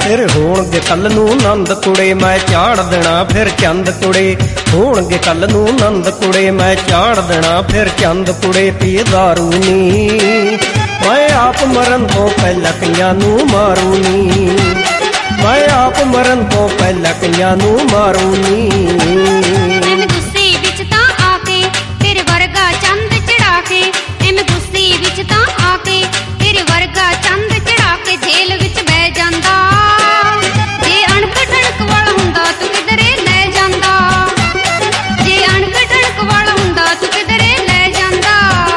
ਫਿਰ ਹੋਣਗੇ ਕੱਲ ਨੂੰ ਨੰਦ ਕੁੜੇ, ਮੈਂ ਝਾੜ ਦੇਣਾ ਫਿਰ ਚੰਦ ਕੁੜੇ। ਹੋਣਗੇ ਕੱਲ ਨੂੰ ਨੰਦ ਕੁੜੇ, ਮੈਂ ਝਾੜ ਦੇਣਾ ਫਿਰ ਚੰਦ ਕੁੜੇ। ਪੀਏ ਦਾਰੂ ਨੀ ਮੈਂ ਆਪ ਮਰਨ ਤੋਂ ਪਹਿਲਾਂ ਕਈਆਂ ਨੂੰ ਮਾਰੂ ਨੀ, ਮੈਂ ਆਪ ਮਰਨ ਤੋਂ ਪਹਿਲਾਂ ਕਈਆਂ ਨੂੰ ਮਾਰੂ ਨੀ। ਐਵੇਂ ਗੁੱਸੇ ਵਿੱਚ ਤਾਂ ਆ ਕੇ ਤੇਰੇ ਵਰਗਾ ਚੰਦ ਚੜਾ ਕੇ, ਐਵੇਂ ਗੁੱਸੇ ਵਿੱਚ ਤਾਂ ਆ ਕੇ ਤੇਰੇ ਵਰਗਾ ਚੰਦ ਚੜਾ ਕੇ ਜੇਲ੍ਹ ਵਿੱਚ ਬਹਿ ਜਾਂਦਾ। ਜੇ ਅਣਖ ਠਣਕ ਵਾਲਾ ਹੁੰਦਾ ਤੂੰ ਕਿਧਰੇ ਲੈ ਜਾਂਦਾ, ਜੇ ਅਣਖ ਠਣਕ ਵਾਲਾ ਹੁੰਦਾ ਤੂੰ ਕਿਧਰੇ ਲੈ ਜਾਂਦਾ।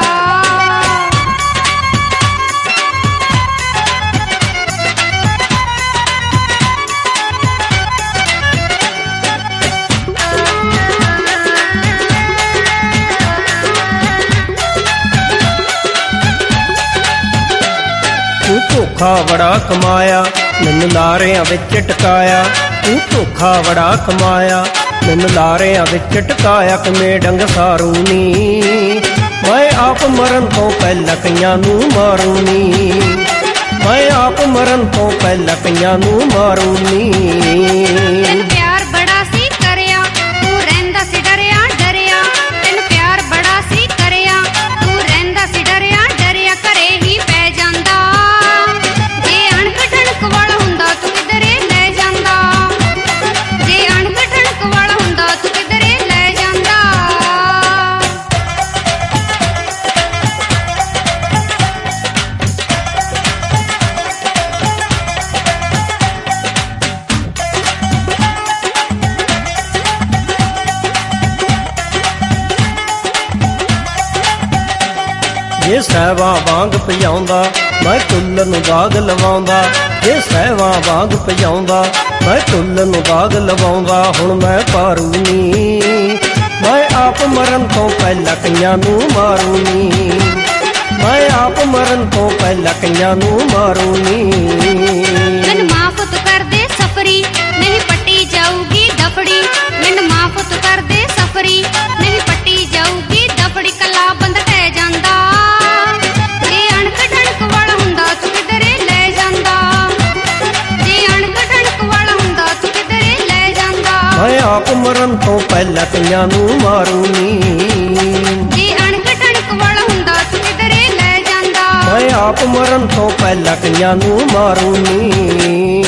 ਤੂੰ ਧੋਖਾ ਬੜਾ ਕਮਾਇਆ ਮੈਨੂੰ ਲਾਰਿਆਂ ਵਿੱਚ ਟਕਾਇਆ, ਤੂੰ ਧੋਖਾ ਬੜਾ ਕਮਾਇਆ ਮੈਨੂੰ ਲਾਰਿਆਂ ਵਿੱਚ ਟਕਾਇਆ। ਕਿਵੇਂ ਡੰਗ ਸਾਰੂ ਨੀ ਮੈਂ ਆਪ ਮਰਨ ਤੋਂ ਪਹਿਲਾਂ ਕਈਆਂ ਨੂੰ ਮਾਰੂ ਨੀ, ਮੈਂ ਆਪ ਮਰਨ ਤੋਂ ਪਹਿਲਾਂ ਕਈਆਂ ਨੂੰ ਮਾਰੂ ਨੀ। ਤੈਨੂੰ ਪਿਆਰ ਬੜਾ ਸੀ ਕਰਿਆ ਤੂੰ ਰਹਿੰਦਾ ਸੀ ਡਰਿਆ ਡਰਿਆ, ਤੈਨੂੰ ਪਿਆਰ ਬੜਾ ਸੀ ਕਰਿਆ ਤੂੰ ਰਹਿੰਦਾ ਸੀ ਡਰਿਆ ਡਰਿਆ। ਘਰੇ ਹੀ ਪੈ ਜਾਂਦਾ ਜੇ ਅਣਖ ਠਣਕ ਵਾਲਾ ਹੁੰਦਾ ਤੂੰ ਕਿਧਰੇ ਲੈ ਜਾਂਦਾ, ਜੇ ਅਣਖ ਠਣਕ ਵਾਲਾ ਹੁੰਦਾ ਤੂੰ ਕਿਧਰੇ ਲੈ ਜਾਂਦਾ। ਜੇ ਸਹਿਵਾਂ ਵਾਂਗ ਭਜਾਉਂਦਾ ਮੈਂ ਟੁੱਲ ਨੂੰ ਦਾਗ ਲਵਾਉਂਦਾ, ਜੇ ਸਹਿਵਾਂ ਵਾਂਗ ਭਜਾਉਂਦਾ ਮੈਂ ਟੁੱਲ ਨੂੰ ਦਾਗ ਲਵਾਉਂਦਾ। ਹੁਣ ਮੈਂ ਪਾਰੂ ਨੀ ਮੈਂ ਆਪ ਮਰਨ ਤੋਂ ਪਹਿਲਾਂ ਕਈਆਂ ਨੂੰ ਮਾਰੂ ਨੀ, ਮੈਂ ਆਪ ਮਰਨ ਤੋਂ ਪਹਿਲਾਂ ਕਈਆਂ ਨੂੰ ਮਾਰੂ ਨੀ। ਮੈਨੂੰ ਮਾਫ ਤੂੰ ਕਰ ਦੇ ਸਫਰੀ ਨਹੀਂ ਪੱਟੀ ਜਾਊਗੀ ਦਫੜੀ, ਮੈਨੂੰ ਮਾਫ ਤੂੰ ਕਰ ਦੇ ਸਫਰੀ ਨਹੀਂ ਪੱਟੀ ਜਾਊਗੀ ਦਫੜੀ। ਕੱਲਾ ਬੰਦਾ ਟਹਿ ਜਾਂਦਾ ਜੇ ਅਣਖ ਠਣਕ ਵਾਲਾ ਹੁੰਦਾ ਤੂੰ ਕਿਧਰੇ ਲੈ ਜਾਂਦਾ, ਜੇ ਅਣਖ ਠਣਕ ਵਾਲਾ ਹੁੰਦਾ ਤੂੰ ਕਿਧਰੇ ਲੈ ਜਾਂਦਾ। ਮੈਂ ਆਪ ਮਰਨ ਤੋਂ ਪਹਿਲਾਂ ਕਈਆਂ ਨੂੰ ਮਾਰੂ ਨੀ, ਜੇ ਅਣਖ ਠਣਕ ਵਾਲਾ ਹੁੰਦਾ ਤੂੰ ਕਿਧਰੇ ਲੈ ਜਾਂਦਾ। ਮੈਂ ਆਪ ਮਰਨ ਤੋਂ ਪਹਿਲਾਂ ਕਈਆਂ ਨੂੰ ਮਾਰੂ ਨੀ।